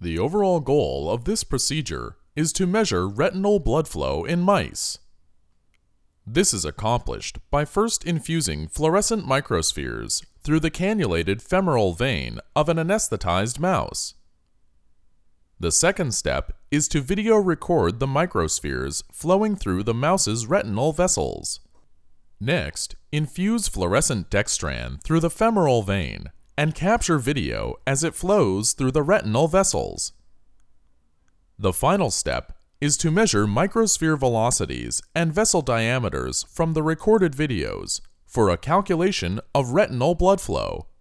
The overall goal of this procedure is to measure retinal blood flow in mice. This is accomplished by first infusing fluorescent microspheres through the cannulated femoral vein of an anesthetized mouse. The second step is to video record the microspheres flowing through the mouse's retinal vessels. Next, infuse fluorescent dextran through the femoral vein and capture video as it flows through the retinal vessels. The final step is to measure microsphere velocities and vessel diameters from the recorded videos for a calculation of retinal blood flow.